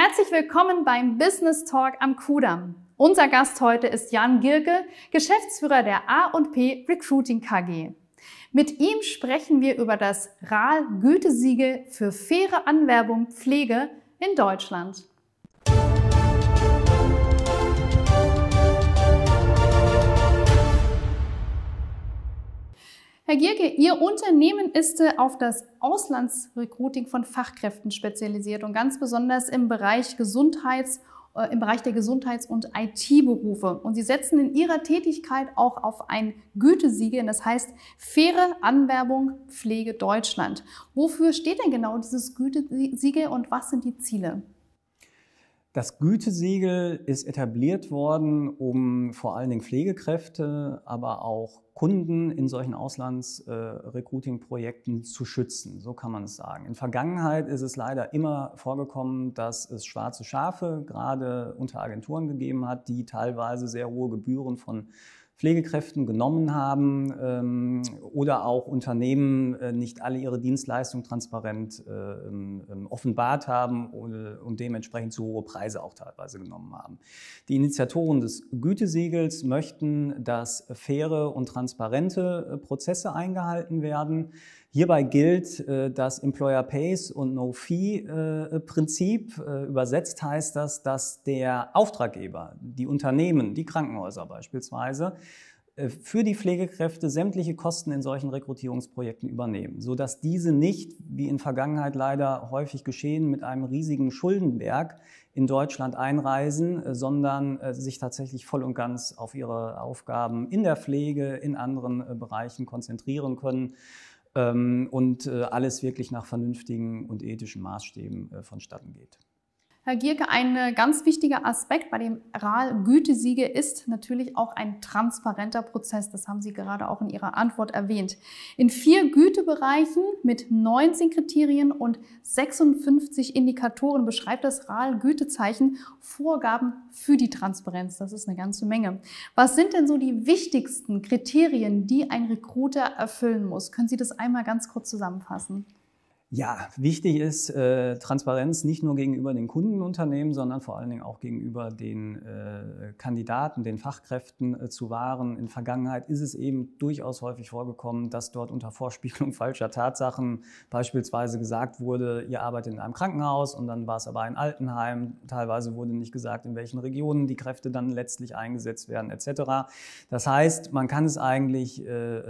Herzlich willkommen beim Business Talk am Kudamm. Unser Gast heute ist Jan Gierke, Geschäftsführer der A&P Recruiting KG. Mit ihm sprechen wir über das RAL-Gütesiegel für faire Anwerbung Pflege in Deutschland. Herr Gierke, Ihr Unternehmen ist auf das Auslandsrecruiting von Fachkräften spezialisiert und ganz besonders im Bereich der Gesundheits- und IT-Berufe. Und Sie setzen in Ihrer Tätigkeit auch auf ein Gütesiegel, das heißt faire Anwerbung Pflege Deutschland. Wofür steht denn genau dieses Gütesiegel und was sind die Ziele? Das Gütesiegel ist etabliert worden, um vor allen Dingen Pflegekräfte, aber auch Kunden in solchen Auslands-Recruiting-Projekten zu schützen. So kann man es sagen. In der Vergangenheit ist es leider immer vorgekommen, dass es schwarze Schafe gerade unter Agenturen gegeben hat, die teilweise sehr hohe Gebühren von Pflegekräften genommen haben oder auch Unternehmen nicht alle ihre Dienstleistungen transparent offenbart haben und dementsprechend zu hohe Preise auch teilweise genommen haben. Die Initiatoren des Gütesiegels möchten, dass faire und transparente Prozesse eingehalten werden. Hierbei gilt das Employer Pays und No-Fee-Prinzip. Übersetzt heißt das, dass der Auftraggeber, die Unternehmen, die Krankenhäuser beispielsweise, für die Pflegekräfte sämtliche Kosten in solchen Rekrutierungsprojekten übernehmen, sodass diese nicht, wie in Vergangenheit leider häufig geschehen, mit einem riesigen Schuldenberg in Deutschland einreisen, sondern sich tatsächlich voll und ganz auf ihre Aufgaben in der Pflege, in anderen Bereichen konzentrieren können und alles wirklich nach vernünftigen und ethischen Maßstäben vonstatten geht. Herr Gierke, ein ganz wichtiger Aspekt bei dem RAL-Gütesiegel ist natürlich auch ein transparenter Prozess. Das haben Sie gerade auch in Ihrer Antwort erwähnt. In 4 Gütebereichen mit 19 Kriterien und 56 Indikatoren beschreibt das RAL-Gütezeichen Vorgaben für die Transparenz. Das ist eine ganze Menge. Was sind denn so die wichtigsten Kriterien, die ein Recruiter erfüllen muss? Können Sie das einmal ganz kurz zusammenfassen? Ja, wichtig ist Transparenz nicht nur gegenüber den Kundenunternehmen, sondern vor allen Dingen auch gegenüber den Kandidaten, den Fachkräften zu wahren. In der Vergangenheit ist es eben durchaus häufig vorgekommen, dass dort unter Vorspiegelung falscher Tatsachen beispielsweise gesagt wurde, ihr arbeitet in einem Krankenhaus und dann war es aber ein Altenheim. Teilweise wurde nicht gesagt, in welchen Regionen die Kräfte dann letztlich eingesetzt werden etc. Das heißt, man kann es eigentlich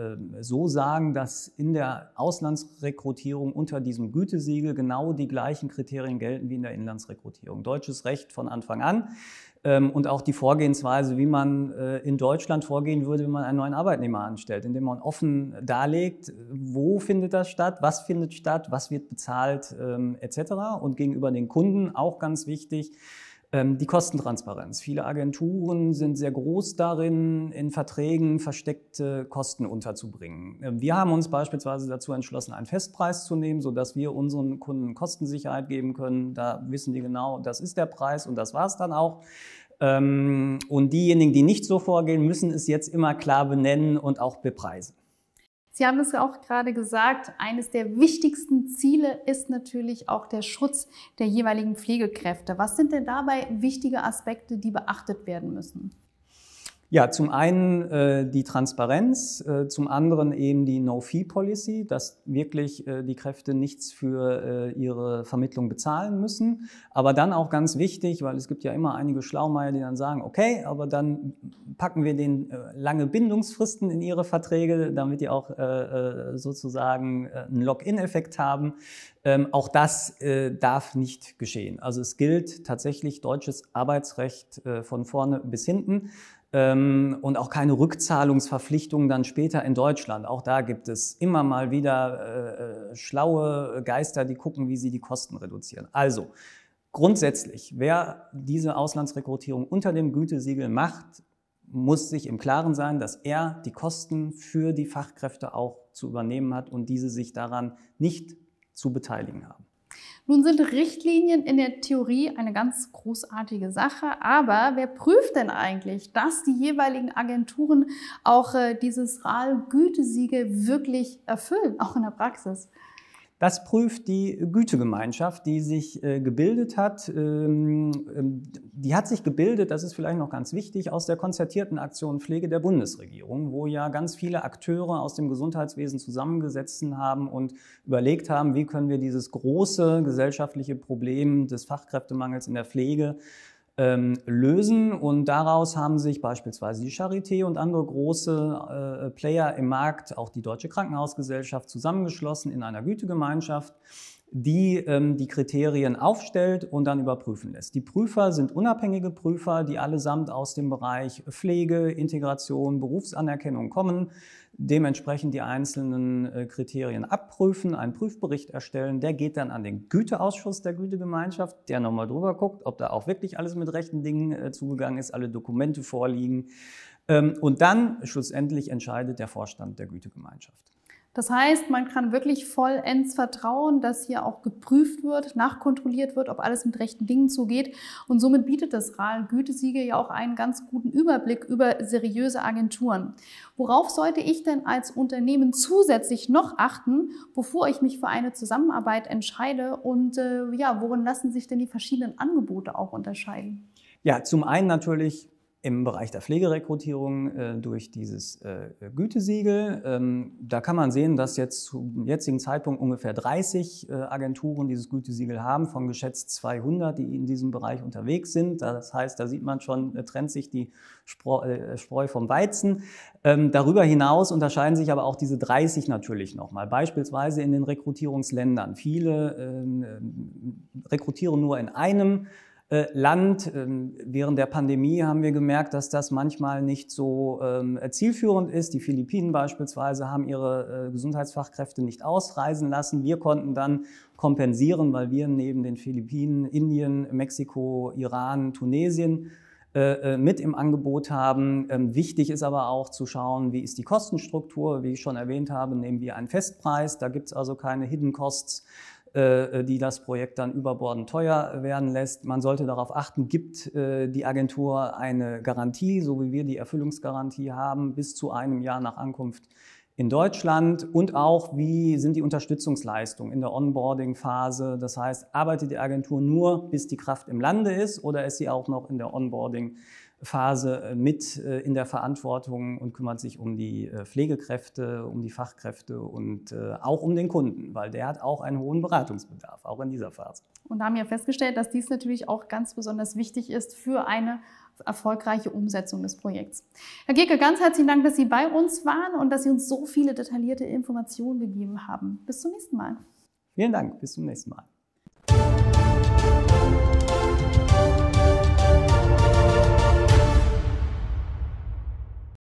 so sagen, dass in der Auslandsrekrutierung unter diesem Gütesiegel genau die gleichen Kriterien gelten wie in der Inlandsrekrutierung. Deutsches Recht von Anfang an und auch die Vorgehensweise, wie man in Deutschland vorgehen würde, wenn man einen neuen Arbeitnehmer anstellt, indem man offen darlegt, wo findet das statt, was findet statt, was wird bezahlt etc. Und gegenüber den Kunden auch ganz wichtig, die Kostentransparenz. Viele Agenturen sind sehr groß darin, in Verträgen versteckte Kosten unterzubringen. Wir haben uns beispielsweise dazu entschlossen, einen Festpreis zu nehmen, sodass wir unseren Kunden Kostensicherheit geben können. Da wissen die genau, das ist der Preis und das war es dann auch. Und diejenigen, die nicht so vorgehen, müssen es jetzt immer klar benennen und auch bepreisen. Sie haben es ja auch gerade gesagt, eines der wichtigsten Ziele ist natürlich auch der Schutz der jeweiligen Pflegekräfte. Was sind denn dabei wichtige Aspekte, die beachtet werden müssen? Ja, zum einen die Transparenz, zum anderen eben die No-Fee-Policy, dass wirklich die Kräfte nichts für ihre Vermittlung bezahlen müssen. Aber dann auch ganz wichtig, weil es gibt ja immer einige Schlaumeier, die dann sagen, okay, aber dann packen wir denen lange Bindungsfristen in ihre Verträge, damit die auch sozusagen einen Lock-in-Effekt haben. Auch das darf nicht geschehen. Also es gilt tatsächlich deutsches Arbeitsrecht von vorne bis hinten. Und auch keine Rückzahlungsverpflichtungen dann später in Deutschland. Auch da gibt es immer mal wieder schlaue Geister, die gucken, wie sie die Kosten reduzieren. Also grundsätzlich, wer diese Auslandsrekrutierung unter dem Gütesiegel macht, muss sich im Klaren sein, dass er die Kosten für die Fachkräfte auch zu übernehmen hat und diese sich daran nicht zu beteiligen haben. Nun sind Richtlinien in der Theorie eine ganz großartige Sache, aber wer prüft denn eigentlich, dass die jeweiligen Agenturen auch dieses RAL-Gütesiegel wirklich erfüllen, auch in der Praxis? Das prüft die Gütegemeinschaft, die sich gebildet hat. Die hat sich gebildet, das ist vielleicht noch ganz wichtig, aus der konzertierten Aktion Pflege der Bundesregierung, wo ja ganz viele Akteure aus dem Gesundheitswesen zusammengesessen haben und überlegt haben, wie können wir dieses große gesellschaftliche Problem des Fachkräftemangels in der Pflege lösen. Und daraus haben sich beispielsweise die Charité und andere große Player im Markt, auch die Deutsche Krankenhausgesellschaft, zusammengeschlossen in einer Gütegemeinschaft, die die Kriterien aufstellt und dann überprüfen lässt. Die Prüfer sind unabhängige Prüfer, die allesamt aus dem Bereich Pflege, Integration, Berufsanerkennung kommen, dementsprechend die einzelnen Kriterien abprüfen, einen Prüfbericht erstellen, der geht dann an den Güteausschuss der Gütegemeinschaft, der nochmal drüber guckt, ob da auch wirklich alles mit rechten Dingen zugegangen ist, alle Dokumente vorliegen, und dann schlussendlich entscheidet der Vorstand der Gütegemeinschaft. Das heißt, man kann wirklich vollends vertrauen, dass hier auch geprüft wird, nachkontrolliert wird, ob alles mit rechten Dingen zugeht. Und somit bietet das RAL-Gütesiegel ja auch einen ganz guten Überblick über seriöse Agenturen. Worauf sollte ich denn als Unternehmen zusätzlich noch achten, bevor ich mich für eine Zusammenarbeit entscheide? Und worin lassen sich denn die verschiedenen Angebote auch unterscheiden? Ja, zum einen natürlich im Bereich der Pflegerekrutierung durch dieses Gütesiegel. Da kann man sehen, dass jetzt zum jetzigen Zeitpunkt ungefähr 30 Agenturen dieses Gütesiegel haben, von geschätzt 200, die in diesem Bereich unterwegs sind. Das heißt, da sieht man schon, trennt sich die Spreu vom Weizen. Darüber hinaus unterscheiden sich aber auch diese 30 natürlich nochmal, beispielsweise in den Rekrutierungsländern. Viele rekrutieren nur in einem Land. Während der Pandemie haben wir gemerkt, dass das manchmal nicht so zielführend ist. Die Philippinen beispielsweise haben ihre Gesundheitsfachkräfte nicht ausreisen lassen. Wir konnten dann kompensieren, weil wir neben den Philippinen, Indien, Mexiko, Iran, Tunesien mit im Angebot haben. Wichtig ist aber auch zu schauen, wie ist die Kostenstruktur. Wie ich schon erwähnt habe, nehmen wir einen Festpreis. Da gibt es also keine Hidden Costs, die das Projekt dann überbordend teuer werden lässt. Man sollte darauf achten, gibt die Agentur eine Garantie, so wie wir die Erfüllungsgarantie haben, bis zu einem Jahr nach Ankunft in Deutschland, und auch, wie sind die Unterstützungsleistungen in der Onboarding-Phase. Das heißt, arbeitet die Agentur nur, bis die Kraft im Lande ist, oder ist sie auch noch in der Onboarding-Phase mit in der Verantwortung und kümmert sich um die Pflegekräfte, um die Fachkräfte und auch um den Kunden, weil der hat auch einen hohen Beratungsbedarf, auch in dieser Phase. Und da haben wir festgestellt, dass dies natürlich auch ganz besonders wichtig ist für eine erfolgreiche Umsetzung des Projekts. Herr Gierke, ganz herzlichen Dank, dass Sie bei uns waren und dass Sie uns so viele detaillierte Informationen gegeben haben. Bis zum nächsten Mal. Vielen Dank, bis zum nächsten Mal.